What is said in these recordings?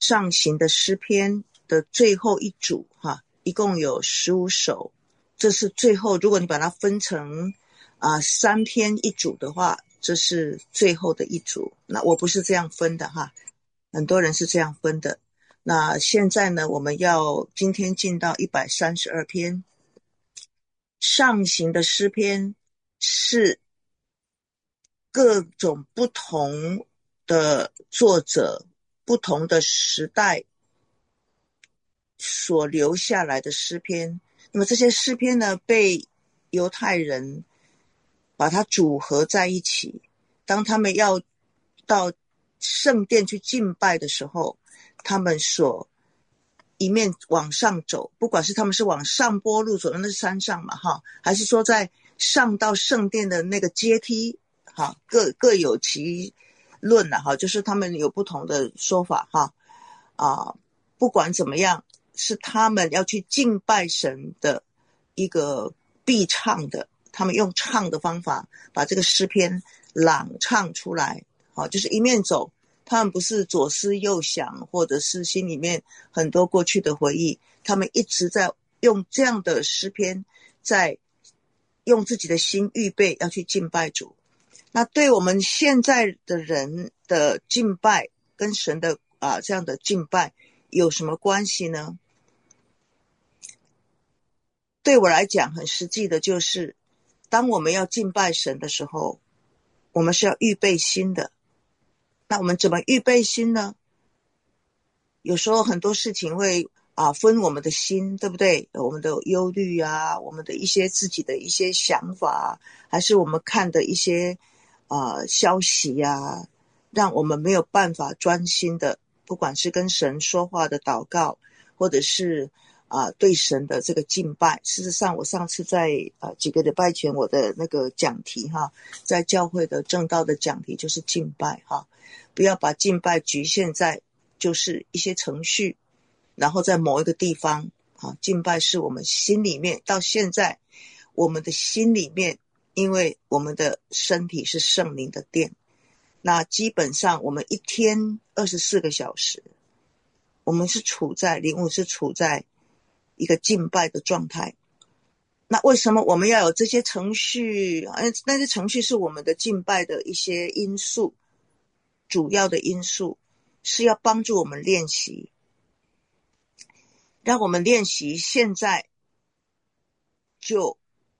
上行的诗篇的最后一组一共有15首，这是最后，如果你把它分成3篇一组的话，这是最后的一组。那我不是这样分的很多人是这样分的。那现在呢，我们要今天进到132篇。上行的诗篇是各种不同的作者、不同的时代所留下来的诗篇。那么这些诗篇呢，被犹太人把它组合在一起，当他们要到圣殿去敬拜的时候，他们所一面往上走，不管是他们是往上坡路走，那是山上嘛还是说在上到圣殿的那个阶梯各有其论就是他们有不同的说法不管怎么样，是他们要去敬拜神的一个必唱的，他们用唱的方法把这个诗篇朗唱出来就是一面走，他们不是左思右想，或者是心里面很多过去的回忆，他们一直在用这样的诗篇，在用自己的心预备要去敬拜主。那对我们现在的人的敬拜跟神的这样的敬拜有什么关系呢？对我来讲很实际的就是，当我们要敬拜神的时候，我们是要预备心的。那我们怎么预备心呢？有时候很多事情会分我们的心，对不对？我们的忧虑我们的一些自己的一些想法，还是我们看的一些消息让我们没有办法专心的，不管是跟神说话的祷告，或者是对神的这个敬拜。事实上我上次在几个礼拜前我的那个讲题在教会的正道的讲题就是敬拜不要把敬拜局限在就是一些程序，然后在某一个地方敬拜是我们心里面，到现在我们的心里面，因为我们的身体是圣灵的殿，那基本上我们一天24个小时，我们是处在灵魂是处在一个敬拜的状态。那为什么我们要有这些程序？那些程序是我们的敬拜的一些因素，主要的因素是要帮助我们练习，让我们练习现在就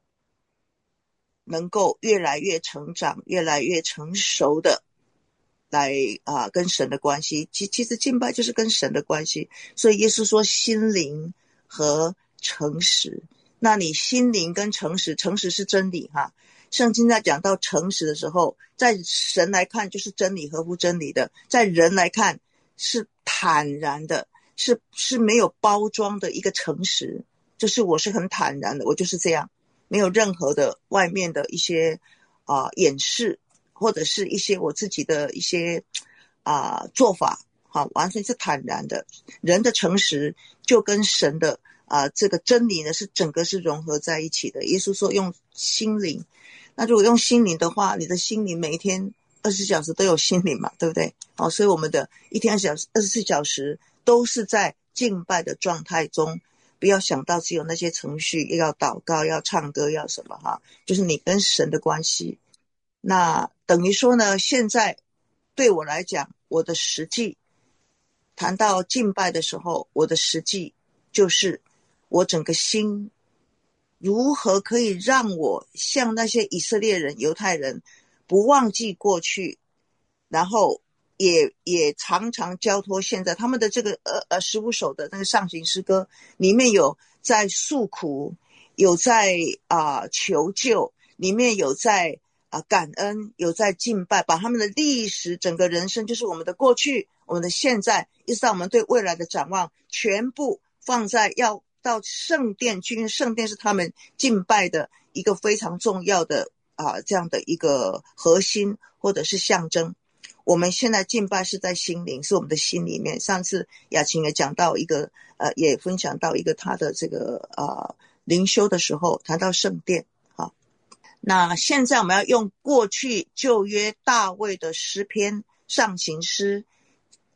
能够越来越成长，越来越成熟的来跟神的关系。其实敬拜就是跟神的关系，所以耶稣说心灵和诚实。那你心灵跟诚实，诚实是真理圣经在讲到诚实的时候，在神来看就是真理，合乎真理的，在人来看是坦然的，是没有包装的一个诚实，就是我是很坦然的，我就是这样，没有任何的外面的一些掩饰，或者是一些我自己的一些做法完全是坦然的。人的诚实就跟神的这个真理呢是整个是融合在一起的。耶稣说用心灵，那如果用心灵的话，你的心灵每一天24小时都有心灵嘛，对不对？所以我们的一天24小时都是在敬拜的状态中，不要想到只有那些程序，要祷告，要唱歌，要什么就是你跟神的关系。那等于说呢，现在对我来讲，我的实际谈到敬拜的时候，我的实际就是我整个心如何可以让我像那些以色列人、犹太人不忘记过去，然后也常常交托现在。他们的这个15首的那个上行诗歌里面有在诉苦，有在求救，里面有在感恩，有在敬拜，把他们的历史整个人生，就是我们的过去，我们的现在，一直到我们对未来的展望，全部放在要到圣殿去，因为圣殿是他们敬拜的一个非常重要的这样的一个核心或者是象征。我们现在敬拜是在心灵，是我们的心里面。上次雅琴也讲到一个也分享到一个他的这个灵修的时候谈到圣殿。那现在我们要用过去旧约大卫的诗篇上行诗，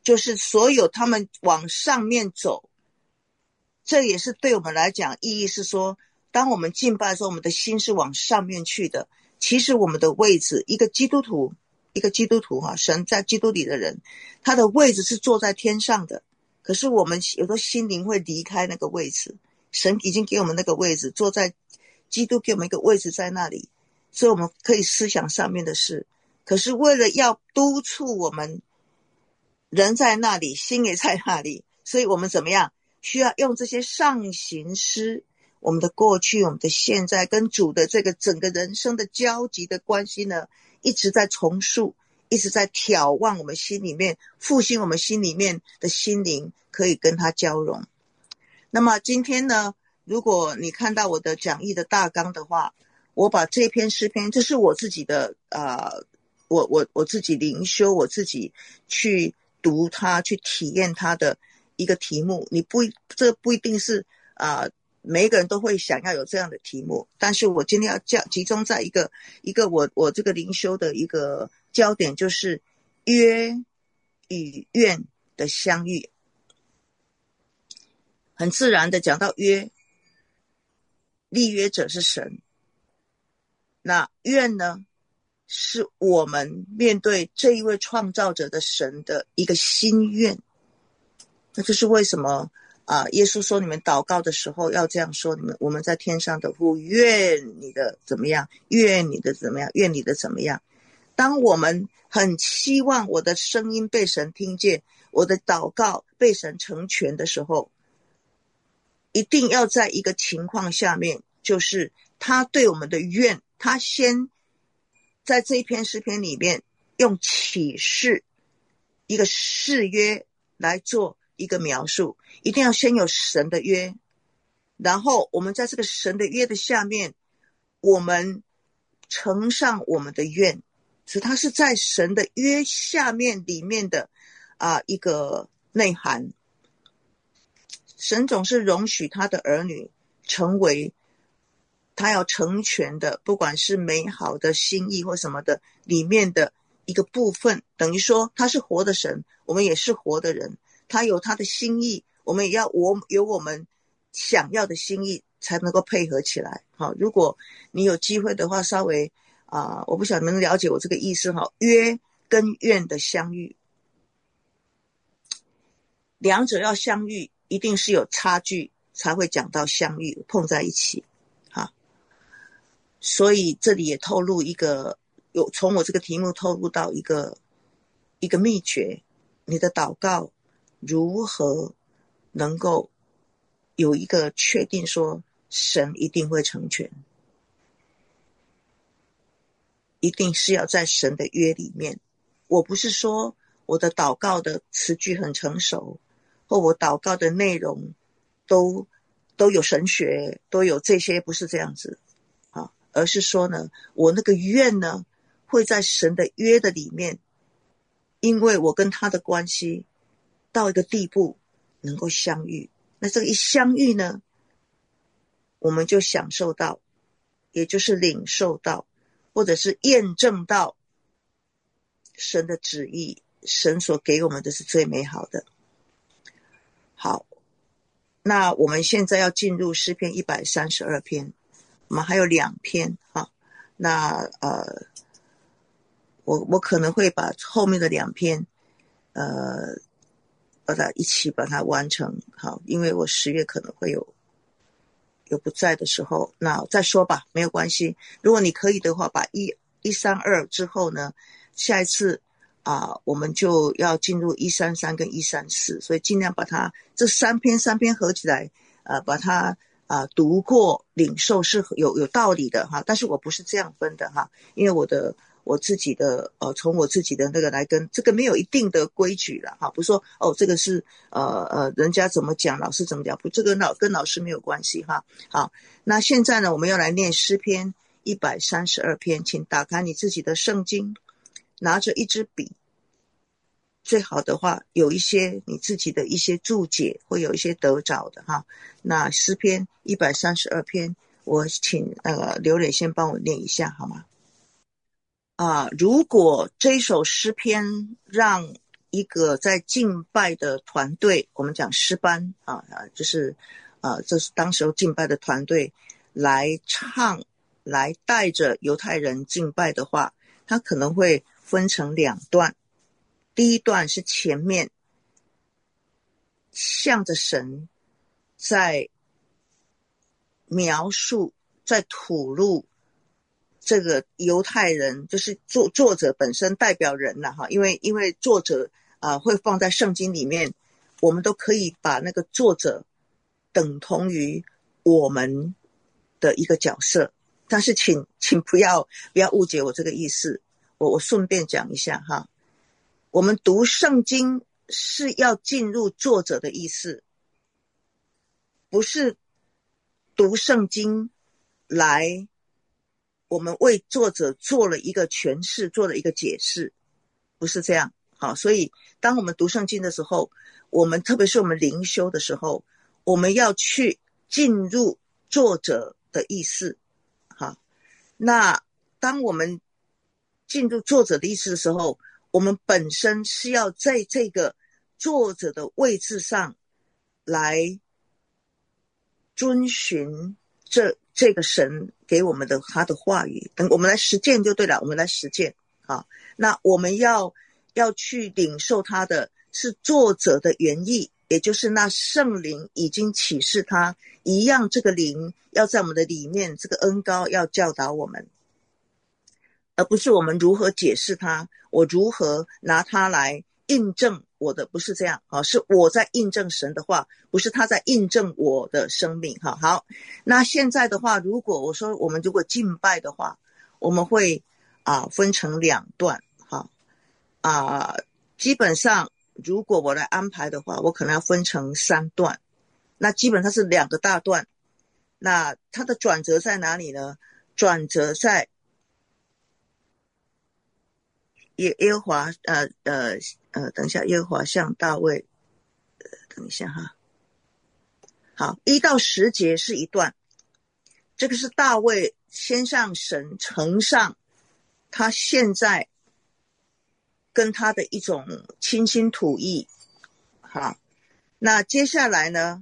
就是所有他们往上面走，这也是对我们来讲意义是说，当我们敬拜的时候，我们的心是往上面去的。其实我们的位置，一个基督徒神在基督里的人，他的位置是坐在天上的。可是我们有时候心灵会离开那个位置，神已经给我们那个位置，坐在基督给我们一个位置在那里，所以我们可以思想上面的事。可是为了要督促我们，人在那里，心也在那里，所以我们怎么样？需要用这些上行诗，我们的过去，我们的现在，跟主的这个整个人生的交集的关系呢，一直在重塑，一直在眺望我们心里面，复兴我们心里面的心灵，可以跟他交融。那么今天呢，如果你看到我的讲义的大纲的话，我把这篇诗篇，这是我自己的我自己灵修，我自己去读它，去体验它的一个题目。这不一定是每一个人都会想要有这样的题目，但是我今天要集中在一个我这个灵修的一个焦点，就是约与愿的相遇。很自然的讲到约，立约者是神，那愿呢，是我们面对这一位创造者的神的一个心愿。那就是为什么耶稣说你们祷告的时候要这样说，我们在天上的父，愿你的怎么样，愿你的怎么样，愿你的怎么样。当我们很期望我的声音被神听见，我的祷告被神成全的时候，一定要在一个情况下面，就是他对我们的愿，他先在这一篇诗篇里面用启示一个誓约来做一个描述，一定要先有神的约，然后我们在这个神的约的下面，我们呈上我们的愿，所以它是在神的约下面里面的一个内涵。神总是容许他的儿女成为他要成全的，不管是美好的心意或什么的里面的一个部分，等于说他是活的神，我们也是活的人，他有他的心意，我们也要有我们想要的心意才能够配合起来。好，如果你有机会的话，稍微我不晓得你们了解我这个意思。约跟愿的相遇，两者要相遇一定是有差距才会讲到相遇碰在一起。所以这里也透露一个，从我这个题目透露到一个秘诀，你的祷告如何能够有一个确定说神一定会成全，一定是要在神的约里面。我不是说我的祷告的词句很成熟，或我祷告的内容都有神学，都有这些，不是这样子而是说呢，我那个愿呢，会在神的约的里面，因为我跟他的关系到一个地步能够相遇。那这个一相遇呢，我们就享受到，也就是领受到，或者是验证到神的旨意，神所给我们的是最美好的。好，那我们现在要进入诗篇132篇，我们还有2篇那我可能会把后面的2篇把它完成。好，因为我10月可能会有不在的时候，那再说吧，没有关系。如果你可以的话，把132之后呢，下一次我们就要进入133跟134，所以尽量把它这3篇合起来把它读过领受是有道理的但是我不是这样分的因为我自己的从我自己的那个来跟这个没有一定的规矩了不是说这个是人家怎么讲老师怎么讲，不，这个跟老师没有关系好，那现在呢，我们要来念诗篇132篇，请打开你自己的圣经，拿着一支笔，最好的话有一些你自己的一些注解，会有一些得着的那诗篇132篇，我请刘磊先帮我念一下好吗？如果这首诗篇让一个在敬拜的团队，我们讲诗班就是这是当时候敬拜的团队来唱，来带着犹太人敬拜的话，它可能会分成2段。第一段是前面向着神在描述，在吐露这个犹太人，就是作者本身代表人了哈，因为作者会放在圣经里面，我们都可以把那个作者等同于我们的一个角色，但是请不要误解我这个意思，我顺便讲一下哈。我们读圣经是要进入作者的意思，不是读圣经来我们为作者做了一个诠释，做了一个解释，不是这样。好，所以当我们读圣经的时候，我们特别是我们灵修的时候，我们要去进入作者的意思。好，那当我们进入作者的意思的时候，我们本身是要在这个作者的位置上来遵循这个神给我们的他的话语，等我们来实践就对了，我们来实践。好，那我们要去领受他的是作者的原意，也就是那圣灵已经启示他一样，这个灵要在我们的里面，这个恩膏要教导我们，而不是我们如何解释它，我如何拿它来印证我的，不是这样，是我在印证神的话，不是他在印证我的生命。好，那现在的话，如果我说我们如果敬拜的话，我们会分成2段。基本上如果我来安排的话，我可能要分成3段，那基本上是2个大段。那它的转折在哪里呢？转折在耶和华等一下，耶和华向大卫等一下哈。好，1到10节是一段，这个是大卫先向神呈上他现在跟他的一种倾心吐意。好，那接下来呢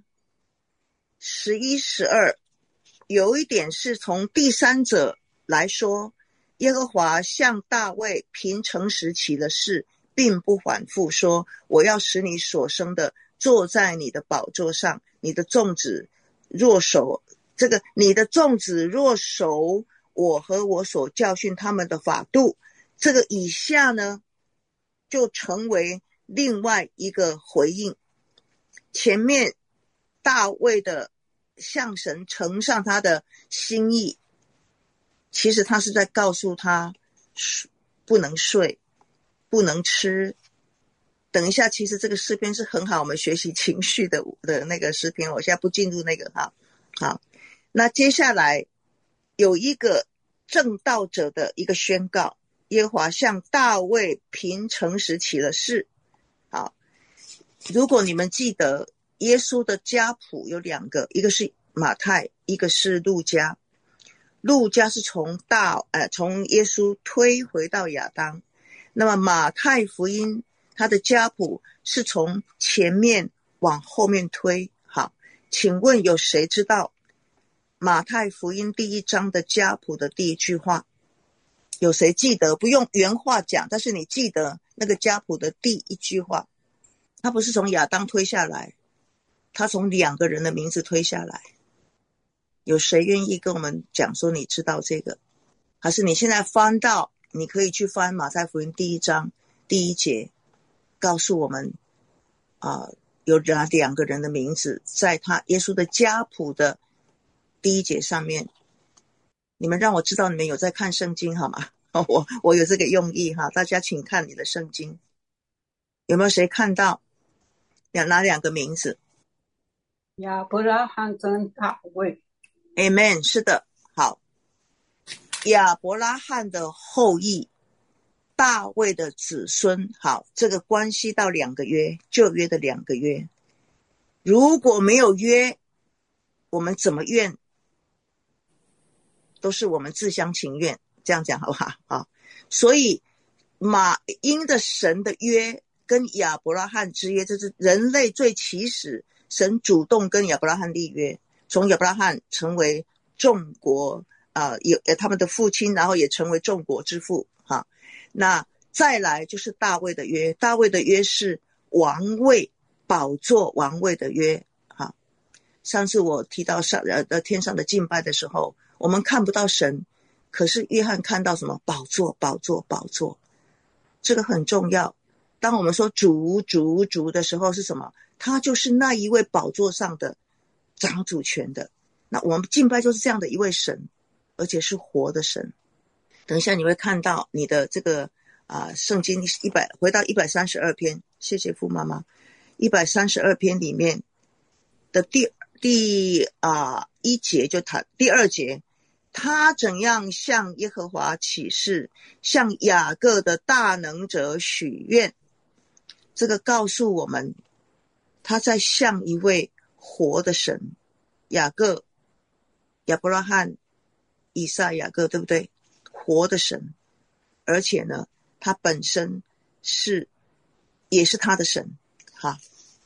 11、12有一点是从第三者来说，耶和华向大卫凭诚实起了誓，并不反复说，我要使你所生的坐在你的宝座上，你的众子若守你的众子若守我和我所教训他们的法度，这个以下呢就成为另外一个回应。前面大卫的向神呈上他的心意，其实他是在告诉他不能睡，不能吃。等一下，其实这个诗篇是很好我们学习情绪的那个诗篇，我现在不进入那个哈。好，那接下来有一个正道者的一个宣告，耶和华向大卫凭诚实起了誓。好，如果你们记得耶稣的家谱有2个，一个是马太，一个是路加。路加是从耶稣推回到亚当，那么马太福音他的家谱是从前面往后面推。好，请问有谁知道马太福音第1章的家谱的第1句话？有谁记得？不用原话讲，但是你记得那个家谱的第1句话，他不是从亚当推下来，他从2个人的名字推下来。有谁愿意跟我们讲说你知道这个？还是你现在翻到，你可以去翻马太福音第1章第1节，告诉我们有哪2个人的名字在他耶稣的家谱的第1节上面。你们让我知道你们有在看圣经好吗？我有这个用意哈，大家请看你的圣经，有没有谁看到哪2个名字？ 亚伯拉罕跟大卫。 Amen， 是的。好，亚伯拉罕的后裔，大卫的子孙。好，这个关系到2个约，旧约的2个约。如果没有约，我们怎么愿都是我们自相情愿，这样讲好不好？好，所以因着神的约， 跟亚伯拉罕之约，这是人类最起始神主动跟亚伯拉罕立约，从亚伯拉罕成为众国有他们的父亲，然后也成为众国之父哈。那再来就是大卫的约，大卫的约是王位宝座王位的约哈。上次我提到天上的敬拜的时候，我们看不到神，可是约翰看到什么？宝座宝座宝座，这个很重要。当我们说主的时候是什么？他就是那一位宝座上的掌主权的。那我们敬拜就是这样的一位神，而且是活的神。等一下你会看到你的这个圣经回到132篇，谢谢父妈妈。132篇里面的第一节就谈第2节，他怎样向耶和华起誓，向雅各的大能者许愿。这个告诉我们，他在向一位活的神，雅各、亚伯拉罕、以撒、雅各，对不对？活的神，而且呢，他本身也是他的神，哈。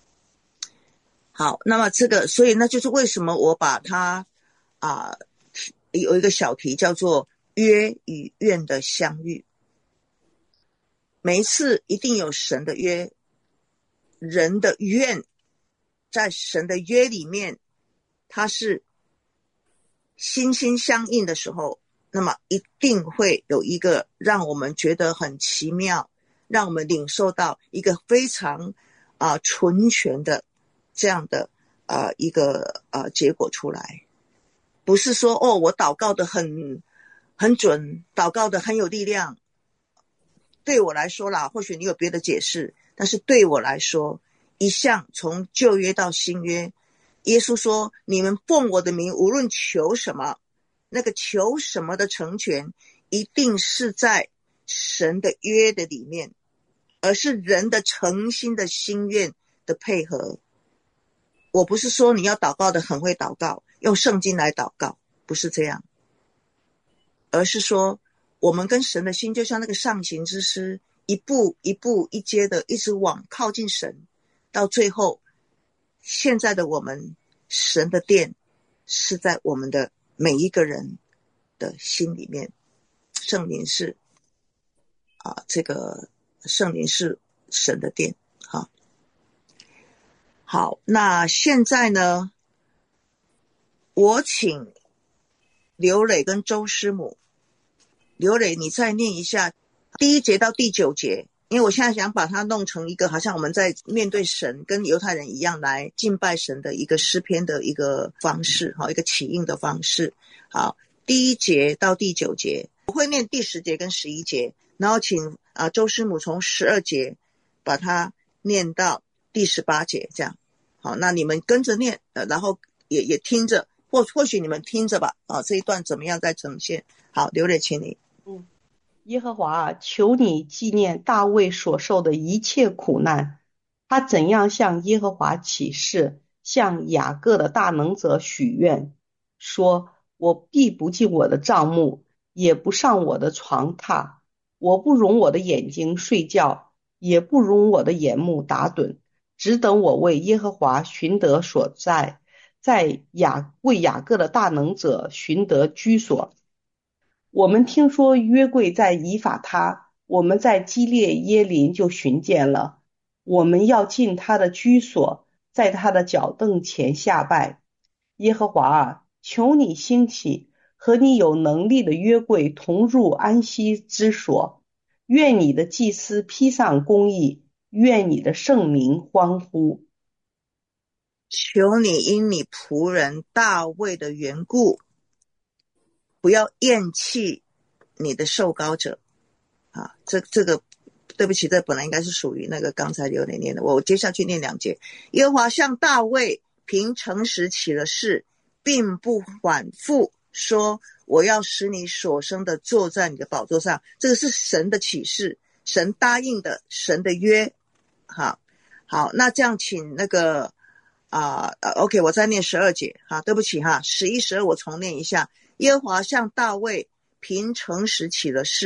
好，那么这个，所以那就是为什么我把它有一个小题叫做约与愿的相遇。每一次一定有神的约，人的愿，在神的约里面，它是心心相印的时候，那么一定会有一个让我们觉得很奇妙，让我们领受到一个非常纯全的这样的一个结果出来。不是说我祷告的很准，祷告的很有力量。对我来说啦，或许你有别的解释，但是对我来说，一向从旧约到新约，耶稣说你们奉我的名无论求什么，那个求什么的成全一定是在神的约的里面，而是人的诚心的心愿的配合。我不是说你要祷告的很会祷告，用圣经来祷告，不是这样，而是说我们跟神的心就像那个上行之诗，一步一步一阶的一直往靠近神，到最后现在的我们，神的殿是在我们的每一个人的心里面。圣灵是这个圣灵是神的殿。好，那现在呢，我请刘磊跟周师母。刘磊，你再念一下第1节到第9节，因为我现在想把它弄成一个好像我们在面对神跟犹太人一样来敬拜神的一个诗篇的一个方式，一个起应的方式。好，第1节到第9节，我会念第10节跟11节，然后请周师母从12节把它念到第18节，这样。好，那你们跟着念，然后也听着，或许你们听着吧，这一段怎么样再呈现。好，刘磊，请你。 耶和华，求你纪念大卫所受的一切苦难，他怎样向耶和华起誓，向雅各的大能者许愿，说：我必不进我的帐幕，也不上我的床榻，我不容我的眼睛睡觉，也不容我的眼目打盹，只等我为耶和华寻得所在，为雅各的大能者寻得居所。我们听说约柜在以法他，我们在基列耶林就寻见了。我们要进他的居所，在他的脚凳前下拜。耶和华啊，求你兴起，和你有能力的约柜同入安息之所。愿你的祭司披上公义，愿你的圣民欢呼。 求你因你仆人大卫的缘故，不要厌弃你的受膏者。这个对不起，这本来应该是属于那个刚才刘磊念的，我接下去念2节。耶和华向大卫凭诚实起了誓，并不反复说，我要使你所生的坐在你的宝座上。这个是神的启示，神答应的，神的约。好，那这样请那个OK， 我再念12节。对不起11、12我重念一下。耶和华向大卫凭诚实起了誓，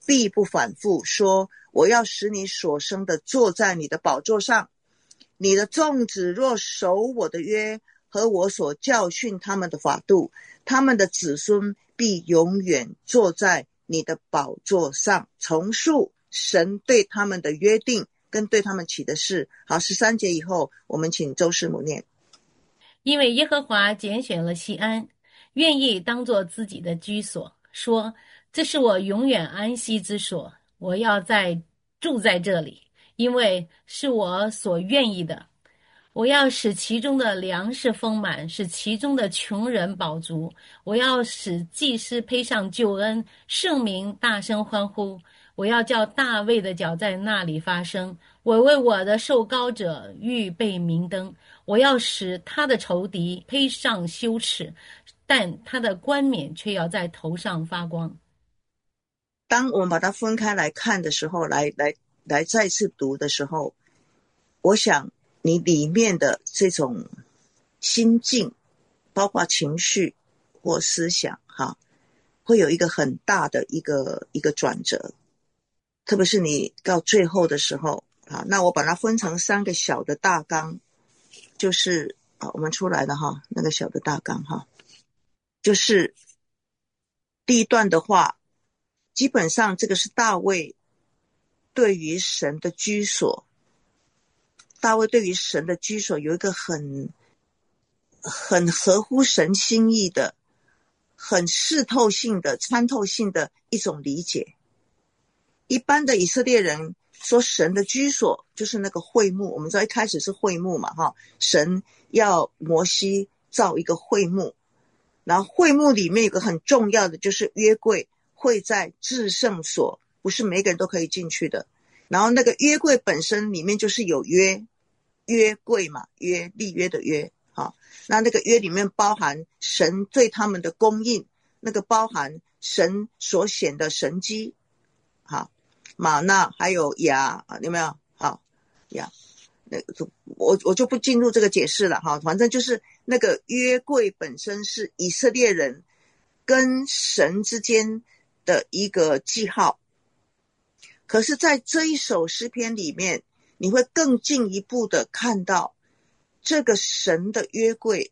必不反复，说我要使你所生的坐在你的宝座上，你的众子若守我的约和我所教训他们的法度，他们的子孙必永远坐在你的宝座上，重述神对他们的约定跟对他们起的誓。好，13节以后我们请周师母念。 因为耶和华拣选了锡安，愿意当作自己的居所，说这是我永远安息之所，我要住在这里，因为是我所愿意的。我要使其中的粮食丰满，使其中的穷人饱足。我要使祭司披上救恩，圣民大声欢呼。我要叫大卫的脚在那里发声，我为我的受膏者预备明灯。我要使他的仇敌披上羞耻，但他的冠冕却要在头上发光。 当我们把它分开来看的时候，来再次读的时候，我想你里面的这种心境，包括情绪或思想会有一个很大的一个转折，特别是你到最后的时候那我把它分成3个小的大纲，就是我们出来了那个小的大纲就是第一段的话，基本上这个是大卫对于神的居所，大卫对于神的居所有一个很合乎神心意的、很视透性的、参透性的一种理解。一般的以色列人说神的居所就是那个会幕，我们知道一开始是会幕嘛神要摩西造一个会幕，然后会幕里面有个很重要的就是约柜会在至圣所，不是每个人都可以进去的。然后那个约柜本身里面就是有约柜嘛，立约的约那个约里面包含神对他们的供应，那个包含神所显的神迹玛纳还有牙有没有牙我就不进入这个解释了反正就是那个约柜本身是以色列人跟神之间的一个记号。可是在这一首诗篇里面，你会更进一步的看到这个神的约柜，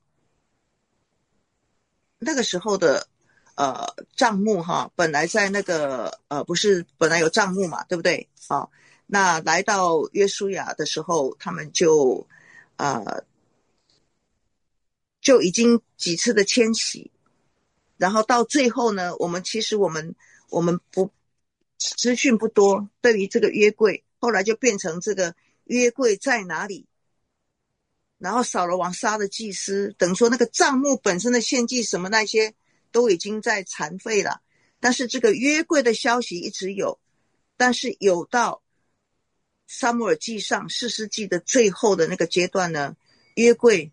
那个时候的帐幕本来在那个不是本来有帐幕嘛，对不对那来到约书亚的时候，他们就已经几次的迁徙，然后到最后呢，我们不资讯不多，对于这个约柜后来就变成这个约柜在哪里，然后扫罗王杀的祭司，等于说那个帐幕本身的献祭什么那些都已经在残废了，但是这个约柜的消息一直有，但是有到撒母耳记上士师记的最后的那个阶段呢，约柜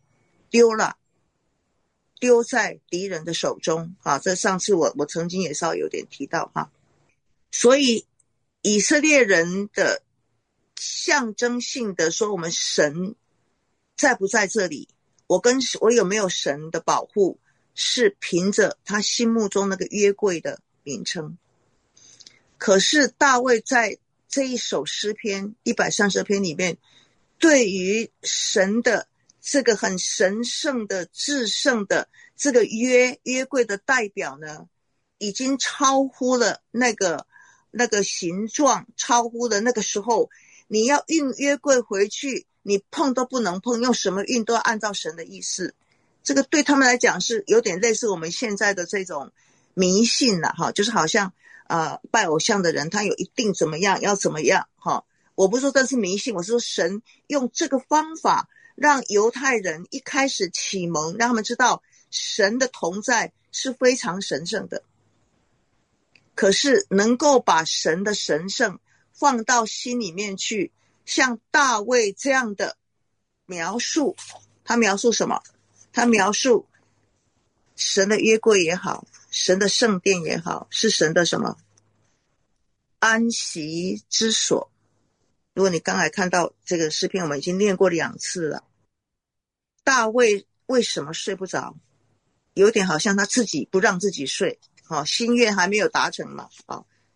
丢在敌人的手中这上次我曾经也稍微有点提到所以以色列人的象征性的说我们神在不在这里，我有没有神的保护，是凭着他心目中那个约柜的名称。可是大卫在这一首诗篇130篇里面，对于神的这个很神圣的至圣的这个约柜的代表呢，已经超乎了那个形状，超乎了那个时候你要运约柜回去，你碰都不能碰，用什么运都要按照神的意思。这个对他们来讲是有点类似我们现在的这种迷信就是好像拜偶像的人他有一定怎么样要怎么样我不是说这是迷信，我是说神用这个方法让犹太人一开始启蒙，让他们知道神的同在是非常神圣的。可是能够把神的神圣放到心里面去，像大卫这样的描述，他描述什么？他描述神的约柜也好，神的圣殿也好，是神的什么？安息之所。如果你刚才看到这个诗篇，我们已经念过2次了。大卫为什么睡不着？有点好像他自己不让自己睡心愿还没有达成嘛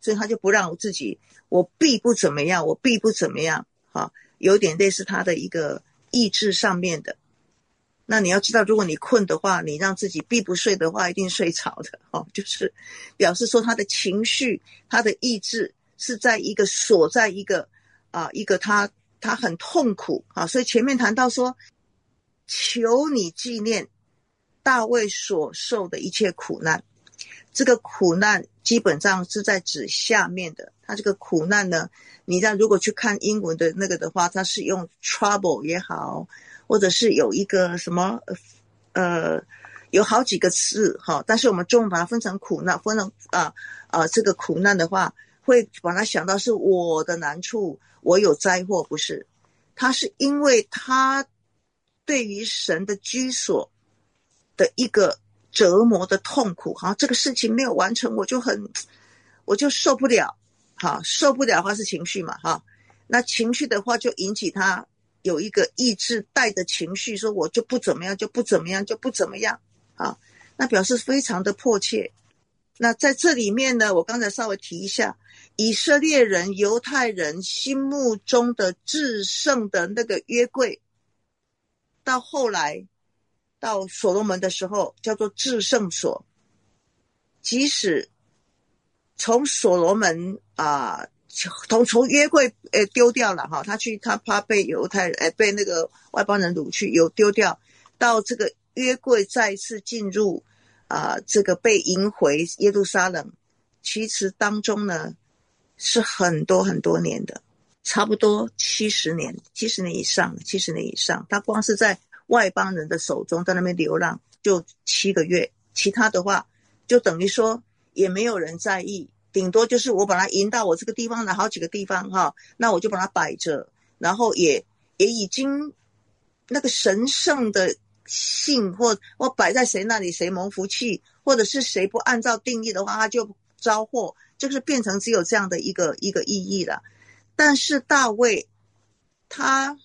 所以他就不让自己，我必不怎么样，我必不怎么样，有点类似他的一个意志上面的。那你要知道，如果你困的话，你让自己必不睡的话，一定睡着的，就是表示说他的情绪，他的意志是在一个锁在一个他很痛苦啊。所以前面谈到说，求你纪念大卫所受的一切苦难，这个苦难基本上是在指下面的。他这个苦难呢，你如果去看英文的那个的话，他是用 trouble 也好，或者是有一个什么有好几个字但是我们中文把它分成苦难，分成这个苦难的话，会把它想到是我的难处，我有灾祸，不是。他是因为他对于神的居所的一个折磨的痛苦，这个事情没有完成，我就受不了，受不了的话是情绪嘛，那情绪的话就引起他有一个意志带着情绪说我就不怎么样，就不怎么样，就不怎么样，那表示非常的迫切。那在这里面呢，我刚才稍微提一下，以色列人犹太人心目中的至圣的那个约柜，到后来到所罗门的时候叫做至圣所。即使从所罗门从约柜丢掉了他怕被犹太人被那个外邦人掳去，有丢掉，到这个约柜再一次进入这个被迎回耶路撒冷，其实当中呢是很多很多年的，差不多70年以上，他光是在外邦人的手中在那边流浪就7个月，其他的话就等于说也没有人在意，顶多就是我把它引到我这个地方的好几个地方那我就把它摆着，然后也已经那个神圣的信或我摆在谁那里谁蒙福气，或者是谁不按照定义的话他就遭祸，就是变成只有这样的一个意义了。但是大卫他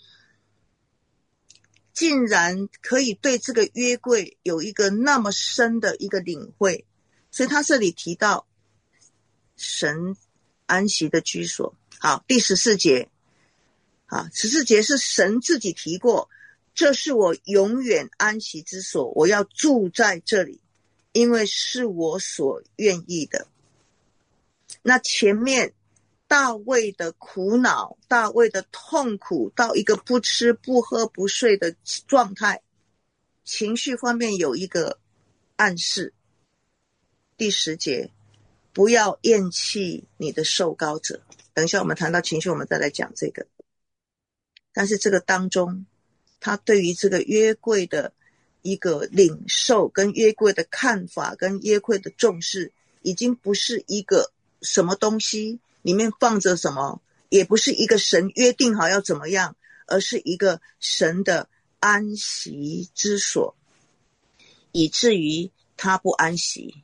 竟然可以对这个约柜有一个那么深的一个领会，所以他这里提到神安息的居所。好，第14节14节是神自己提过，这是我永远安息之所，我要住在这里，因为是我所愿意的。那前面大卫的苦恼，大卫的痛苦，到一个不吃不喝不睡的状态，情绪方面有一个暗示。第10节，不要厌弃你的受膏者。等一下我们谈到情绪我们再来讲这个。但是这个当中他对于这个约柜的一个领受跟约柜的看法跟约柜的重视，已经不是一个什么东西里面放着什么，也不是一个神约定好要怎么样，而是一个神的安息之所，以至于他不安息。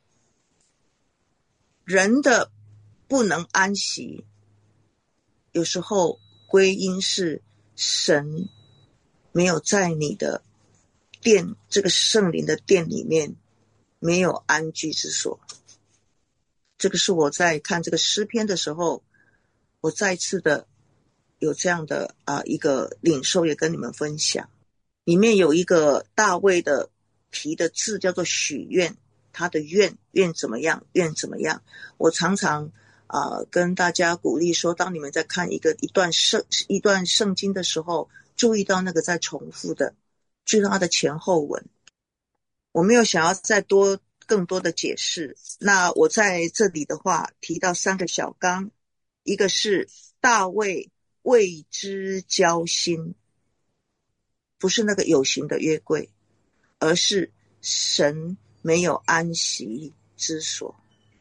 人的不能安息，有时候归因是神没有在你的殿，这个圣灵的殿里面没有安居之所。这个是我在看这个诗篇的时候，我再次的有这样的一个领受，也跟你们分享。里面有一个大卫的提的字叫做许愿，他的愿怎么样，愿怎么样。我常常跟大家鼓励说，当你们在看一段圣经的时候，注意到那个在重复的，注意到它的前后文。我没有想要再更多的解释。那我在这里的话提到3个小纲，一个是大卫为之焦心，不是那个有形的约柜，而是神没有安息之所。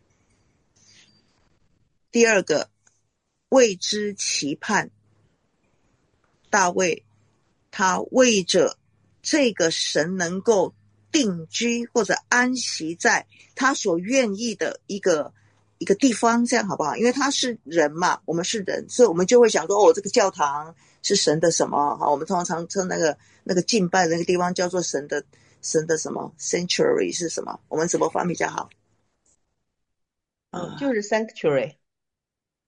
第二个为之期盼，大卫他为着这个神能够定居或者安息在他所愿意的一个地方，这样好不好？因为他是人嘛，我们是人，所以我们就会想说这个教堂是神的什么我们通常称那个敬拜的那个地方叫做神的什么 sanctuary 是什么，我们怎么翻比较好？ 就是 sanctuary。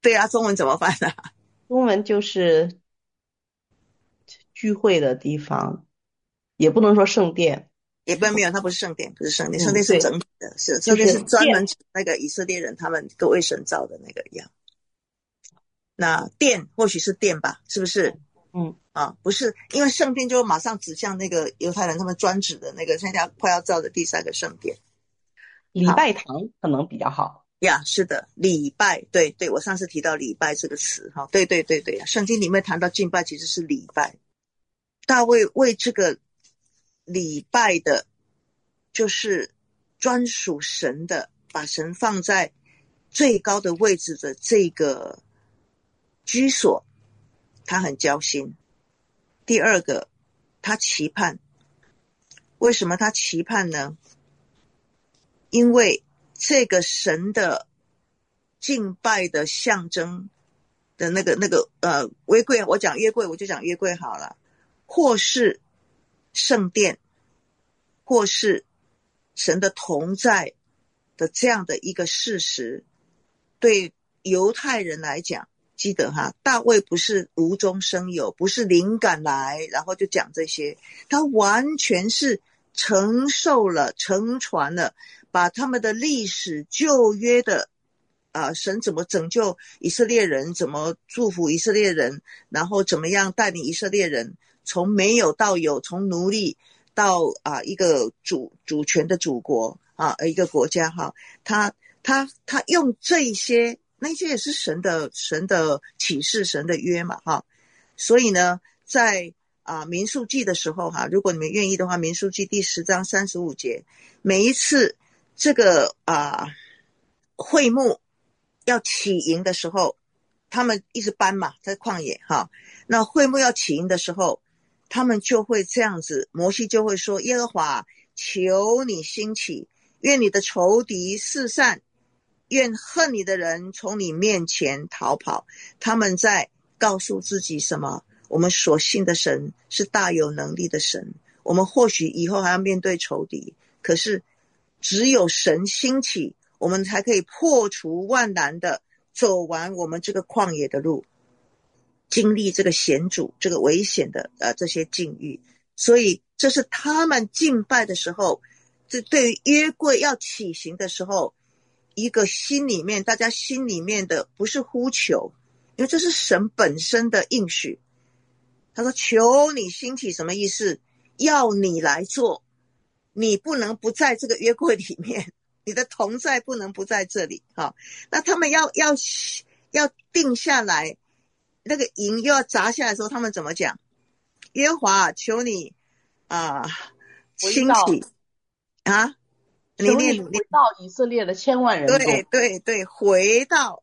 对啊，中文怎么翻啊？ 中文就是聚会的地方，也不能说圣殿。 也不没有，它不是圣殿，不是圣殿，圣殿是对， 整体的，是就圣殿是是殿。 专门那个以色列人他们为神造的那个样。那殿或许是殿吧，是不是？不是，因为圣殿就马上指向那个犹太人他们专指的那个现在快要造的第3个圣殿。 礼拜堂可能比较好呀，是的，礼拜，对对，我上次提到礼拜这个词，对对对对，圣经里面谈到敬拜其实是礼拜。大卫为这个礼拜的，就是专属神的，把神放在最高的位置的这个居所，他很焦心。第二个，他期盼。为什么他期盼呢？因为这个神的敬拜的象征的那个约柜，我讲约柜我就讲约柜好了，或是圣殿，或是神的同在的这样的一个事实，对犹太人来讲，记得哈，大卫不是无中生有，不是灵感来然后就讲这些，他完全是承受了承传了，把他们的历史旧约的神怎么拯救以色列人，怎么祝福以色列人，然后怎么样带领以色列人从没有到有，从奴隶到一个主权的祖国一个国家哈，他用这些，那些也是神的启示，神的约嘛哈。所以呢，在民数记的时候哈，如果你们愿意的话，民数记第10章35节，每一次这个会幕要起营的时候，他们一直搬嘛，在旷野哈。那会幕要起营的时候，他们就会这样子，摩西就会说：耶和华，求你兴起，愿你的仇敌四散，愿恨你的人从你面前逃跑。他们在告诉自己什么？我们所信的神是大有能力的神，我们或许以后还要面对仇敌，可是只有神兴起，我们才可以破除万难的走完我们这个旷野的路，经历这个险阻，这个危险的这些境遇。所以这是他们敬拜的时候，这对于约柜要起行的时候，一个心里面，大家心里面的不是呼求，因为这是神本身的应许。他说求你兴起，什么意思？要你来做，你不能不在这个约柜里面，你的同在不能不在这里。那他们要定下来，那个营又要砸下来的时候，他们怎么讲？耶和华，求你兴起你求你回到以色列的千万人中。 对对对，回到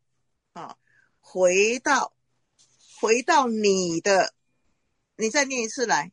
你的，你再念一次来，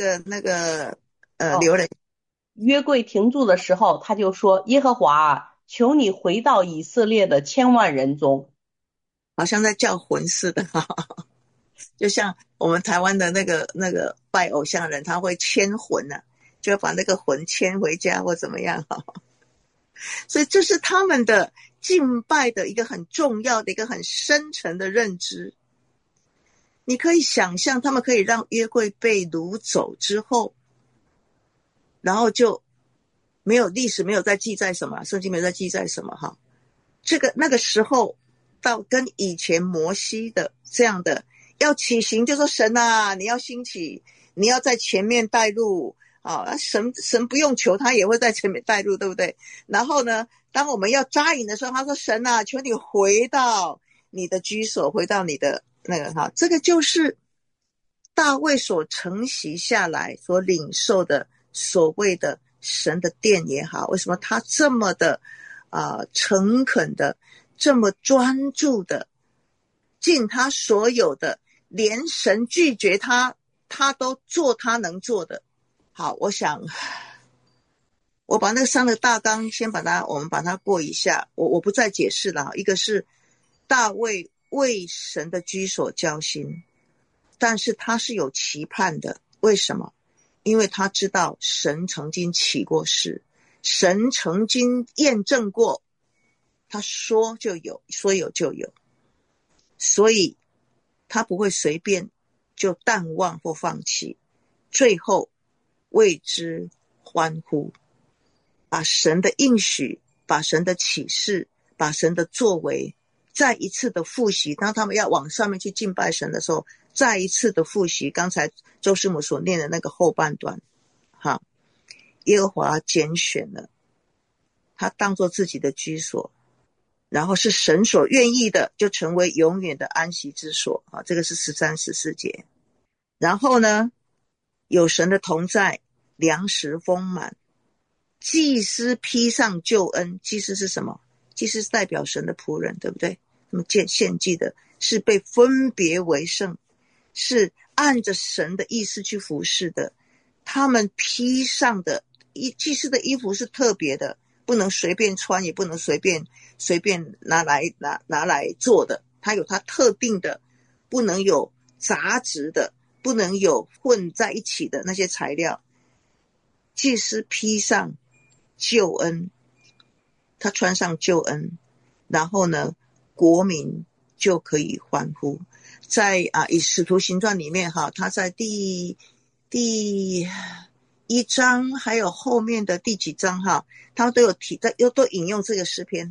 刘磊。 约柜停住的时候，他就说：耶和华，求你回到以色列的千万人中。 好像在叫魂似的就像我们台湾的那个拜偶像人，他会牵魂就把那个魂牵回家或怎么样所以这是他们的敬拜的一个很重要的一个很深层的认知。你可以想象他们可以让约柜被掳走之后，然后就没有历史，没有再记载什么，圣经没有再记载什么那个时候到跟以前摩西的这样的要起行，就说神你要兴起，你要在前面带路神不用求，他也会在前面带路，对不对？然后呢，当我们要扎营的时候，他说神求你回到你的居所，回到你的这个就是大卫所承袭下来所领受的所谓的神的殿也好，为什么他这么的诚恳的，这么专注的，尽他所有的，连神拒绝他都做他能做的。好，我想我把那个3个大纲先我们把它过一下，我不再解释了。一个是大卫为神的居所焦心，但是他是有期盼的。为什么？因为他知道神曾经起过事，神曾经验证过，他说就有，说有就有。 所以他不会随便就淡忘或放弃，最后为之欢呼，把神的应许，把神的启示，把神的作为再一次的复习。当他们要往上面去敬拜神的时候，再一次的复习刚才周师母所念的那个后半段。好，耶和华拣选了他当作自己的居所，然后是神所愿意的，就成为永远的安息之所。这个是13、14节。然后呢，有神的同在，粮食丰满，祭司披上救恩。祭司是什么？祭司是代表神的仆人，对不对？那么献祭的是被分别为圣，是按着神的意思去服侍的。他们披上的祭司的衣服是特别的，不能随便穿，也不能随便拿来做的，它有它特定的，不能有杂质的，不能有混在一起的那些材料。祭司披上救恩，他穿上救恩，然后呢，国民就可以欢呼。在以使徒行传里面他在第1章还有后面的第几章他都有提，都引用这个诗篇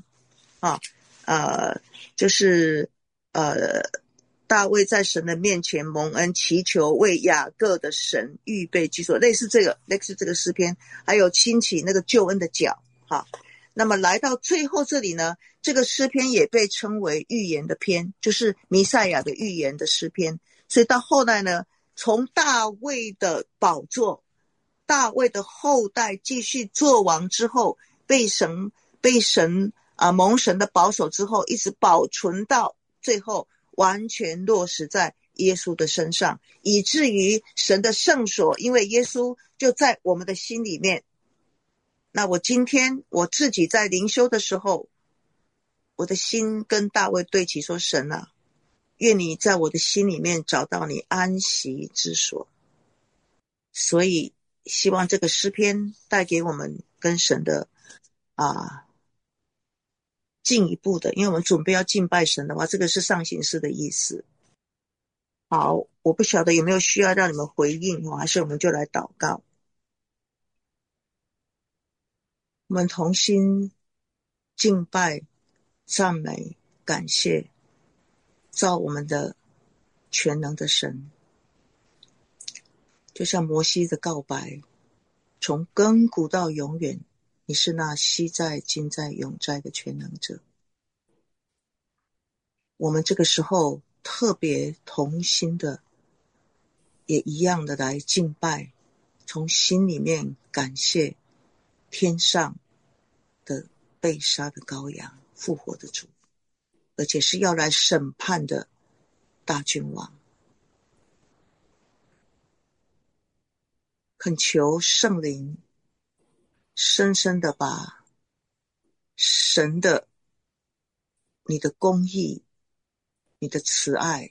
就是大卫在神的面前蒙恩，祈求为雅各的神预备居所，类似这个诗篇，还有兴起那个救恩的脚。那么来到最后这里呢，这个诗篇也被称为预言的篇，就是弥赛亚的预言的诗篇。所以到后来呢，从大卫的宝座，大卫的后代继续做王之后，被神蒙神的保守之后，一直保存到最后完全落实在耶稣的身上，以至于神的圣所，因为耶稣就在我们的心里面。那我今天我自己在灵修的时候，我的心跟大卫对齐，说神啊，愿你在我的心里面找到你安息之所。所以希望这个诗篇带给我们跟神的进一步的，因为我们准备要敬拜神的话，这个是上行诗的意思。好，我不晓得有没有需要让你们回应还是我们就来祷告。我们同心敬拜、赞美、感谢造我们的全能的神。就像摩西的告白，从亘古到永远，你是那昔在、今在、永在的全能者。我们这个时候特别同心的，也一样的来敬拜，从心里面感谢天上的被杀的羔羊，复活的主，而且是要来审判的大君王。恳求圣灵深深的把神的你的公义、你的慈爱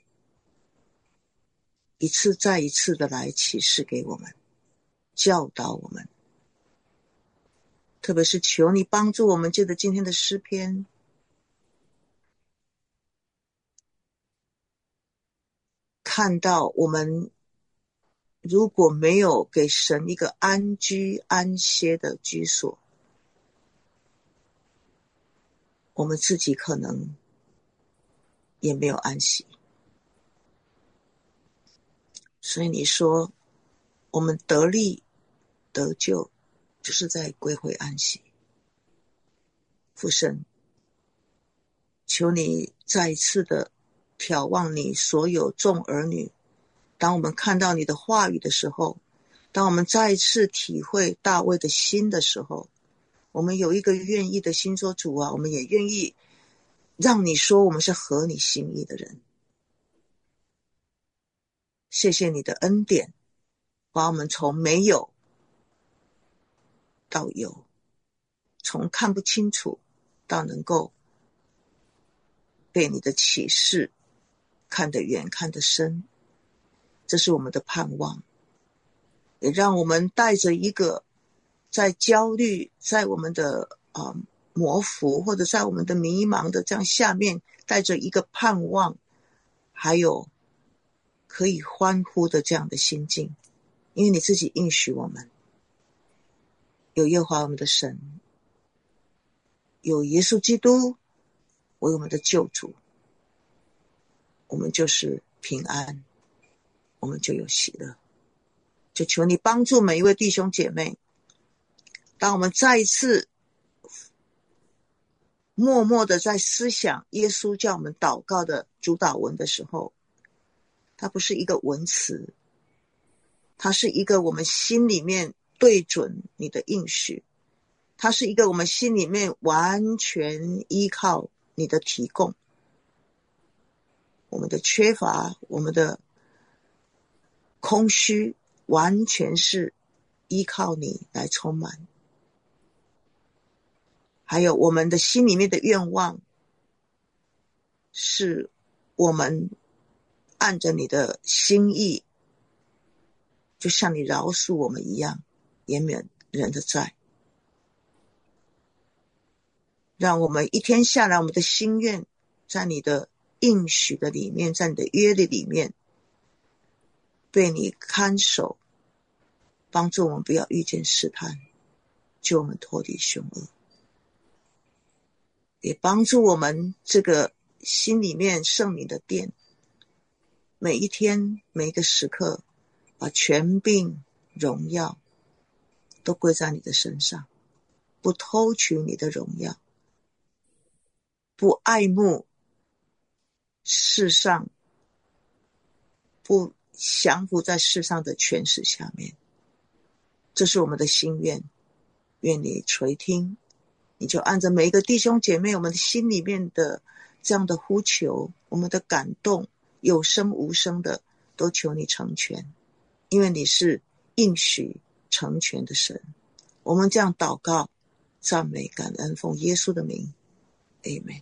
一次再一次的来启示给我们，教导我们。特别是求你帮助我们，借着今天的诗篇，看到我们如果没有给神一个安居安歇的居所，我们自己可能也没有安息。所以你说我们得力得救，就是在归回安息。父神，求你再一次的眺望你所有众儿女，当我们看到你的话语的时候，当我们再一次体会大卫的心的时候，我们有一个愿意的心，说主啊，我们也愿意让你说我们是合你心意的人。谢谢你的恩典，把我们从没有到有，从看不清楚到能够被你的启示看得远看得深，这是我们的盼望。也让我们带着一个在焦虑，在我们的模糊，或者在我们的迷茫的这样下面，带着一个盼望， 还有可以欢呼的这样的心境，因为你自己应许我们有耶和华我们的神，有耶稣基督为我们的救主，我们就是平安，我们就有喜乐。就求你帮助每一位弟兄姐妹，当我们再一次默默的在思想耶稣叫我们祷告的主祷文的时候，它不是一个文词，它是一个我们心里面对准你的应许，它是一个我们心里面完全依靠你的提供，我们的缺乏，我们的空虚，完全是依靠你来充满。还有我们的心里面的愿望，是我们按着你的心意，就像你饶恕我们一样，延免人的债。让我们一天下来，我们的心愿在你的应许的里面，在你的约的里面被你看守，帮助我们不要遇见试探，救我们脱离凶恶，也帮助我们这个心里面圣灵的殿，每一天每一个时刻把权柄荣耀都归在你的身上，不偷取你的荣耀，不爱慕世上，不降服在世上的权势下面。这是我们的心愿，愿你垂听，你就按着每一个弟兄姐妹我们的心里面的这样的呼求，我们的感动，有声无声的都求你成全，因为你是应许成全的神。我们这样祷告赞美感恩，奉耶稣的名 Amen。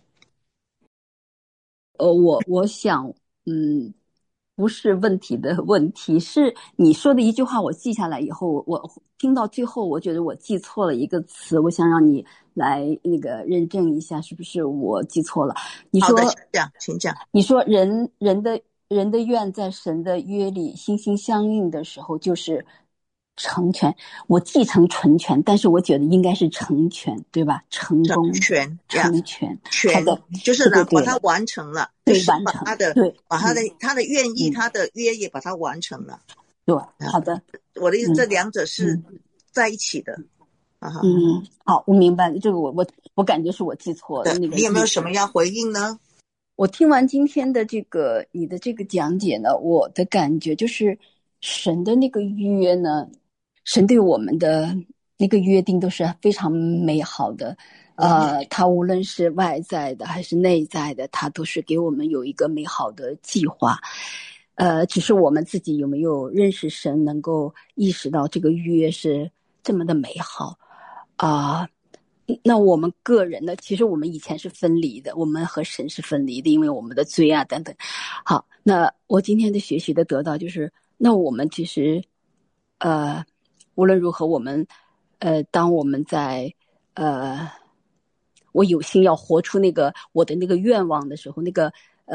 我想不是问题的问题，是你说的一句话我记下来以后，我听到最后我觉得我记错了一个词，我想让你来那个认证一下是不是我记错了。你说， 好的，请讲。 你说人的愿在神的约里心心相印的时候就是成全，我记成纯全，但是我觉得应该是成全，对吧？成功， 成全， 好的， 就是呢，把它完成了， 对，完成， 对，把他的愿意，他的约也把它完成了。 对，好的。 我的意思，这两者是在一起的。 好，我明白这个，我感觉是我记错了。 你有没有什么要回应呢？ 我听完今天的你的这个讲解呢，我的感觉就是神的那个约呢，神对我们的那个约定都是非常美好的。他无论是外在的还是内在的，他都是给我们有一个美好的计划。只是我们自己有没有认识神，能够意识到这个约是这么的美好那我们个人呢，其实我们以前是分离的，我们和神是分离的，因为我们的罪啊等等。好，那我今天的学习的得到就是，那我们其实无论如何，我们当我们在我有心要活出那个我的那个愿望的时候，那个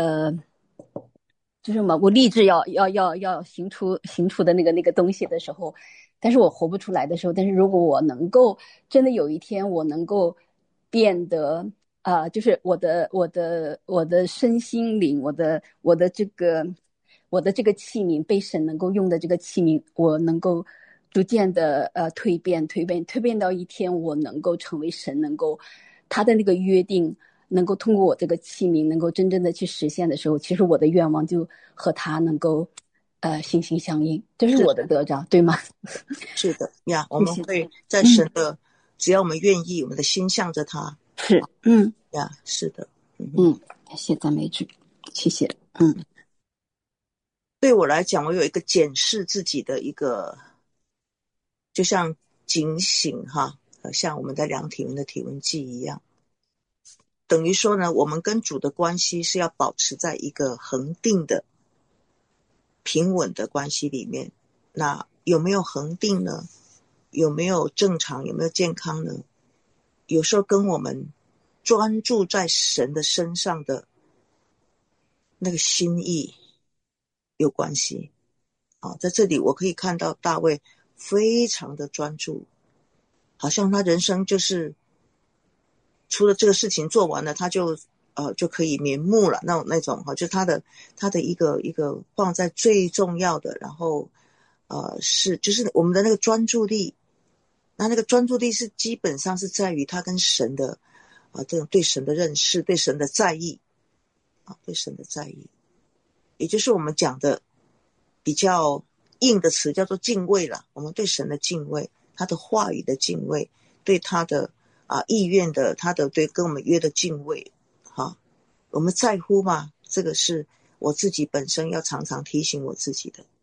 就是什么，我立志要行出的那个东西的时候，但是我活不出来的时候，但是如果我能够真的有一天我能够变得就是我的身心灵，我的这个器皿被神能够用的这个器皿，我能够逐渐的蜕变到一天我能够成为神，能够他的那个约定能够通过我这个器皿能够真正的去实现的时候，其实我的愿望就和他能够心心相印，这是我的得着，对吗？是的呀，我们会在神的只要我们愿意，我们的心向着他， 是呀，是的。 感谢赞美主，谢谢。 对我来讲，我有一个检视自己的一个，就像警醒像我们在量体温的体温计一样，等于说呢，我们跟主的关系是要保持在一个恒定的平稳的关系里面。那有没有恒定呢？有没有正常？有没有健康呢？有时候跟我们专注在神的身上的那个心意有关系。在这里我可以看到大卫非常的专注，好像他人生就是除了这个事情做完了，他就可以瞑目了，那种就他的一个放在最重要的，然后就是我们的那个专注力。那个专注力是基本上是在于他跟神的这种对神的认识，对神的在意对神的在意，也就是我们讲的比较硬的词叫做敬畏了。我们对神的敬畏，他的话语的敬畏，对他的意愿的，他的对跟我们约的敬畏我们在乎吗？这个是我自己本身要常常提醒我自己的。